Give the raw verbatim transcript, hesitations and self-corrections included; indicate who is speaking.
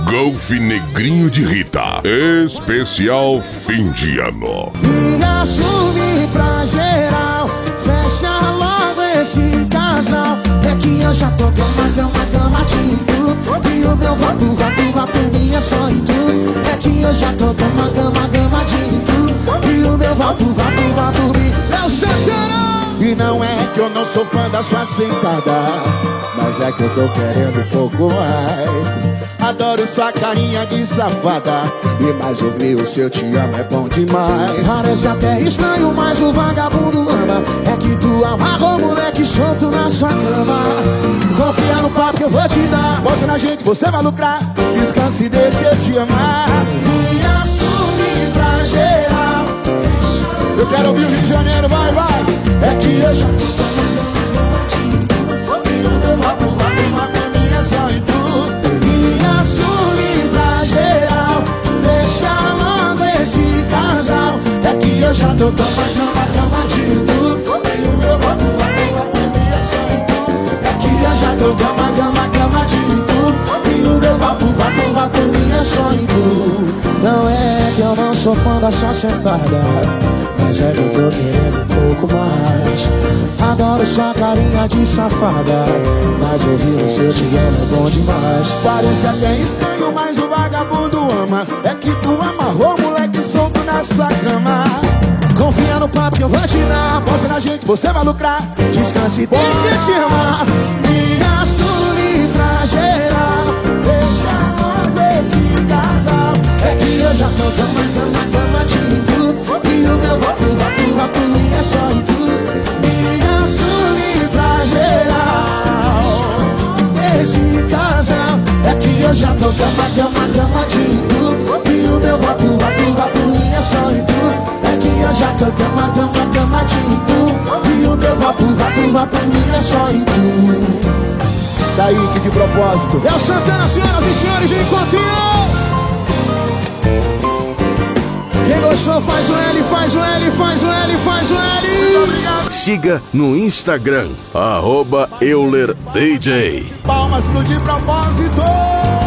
Speaker 1: Golf Negrinho de Rita, especial fim de ano.
Speaker 2: Vinha assumir pra geral, fecha logo esse casal. É que eu já tô gama, gama, gama de tudo. E o meu vapo, vapo, vapo minha só em tudo. É que eu já tô gama, gama, gama de tudo. E o meu vapo, vapo, vapo minha é o Santana. E não é que eu não sou fã da sua sentada, mas é que eu tô querendo um pouco mais. Adoro sua carinha de safada, e mais ouvir o seu te amo é bom demais. Parece até estranho, mas o vagabundo ama. É que tu amarrou moleque solto na sua cama. Confia no papo que eu vou te dar. Mostra na gente, você vai lucrar. Descanse e deixa eu te amar. Vim assumir pra geral. Eu quero ouvir o Rio de Janeiro, vai, vai. É que eu já eu vapo, vapo, vapo minha só em tu. Vim assumir pra geral, fecha logo esse casal. É que eu já tô cama, cama, cama de tu. E o meu vapo, vapo, vapo minha só em tu. É que eu já tô cama, cama, cama de tu. E o meu vapo, vapo, vapo minha só em tu. Não é que eu não sou fã da sua sentada, mas é que eu tô querendo um pouco mais. Adoro sua carinha de safada, mas ouvir o seu te amo é bom demais. Parece até estranho, mas o vagabundo ama. É que tu amarrou moleque solto na sua cama. Confia no papo que eu vou te dar. Mostra na gente, você vai lucrar. Descanse e deixa eu te amar. Me assumir pra geral, fecha logo esse casal. É que eu já tô cama, cama, cama de tudo. E o meu vapo, vapo, vapo é só em tudo. Me assumir pra geral esse casal. É que eu já tô cama, cama, cama de tudo. E o meu vapo, vapo, vapo é só em tudo. É que eu já tô cama, cama, cama de tudo. E o meu vapo, vapo, vapo é só em tudo. Daí que de propósito é o Santana, senhoras e senhores, de encontrinho. Quem gostou faz um L, faz um L, faz um L, faz um L.
Speaker 1: Siga no Instagram, arroba Euler D J.
Speaker 2: Palmas pro de propósito.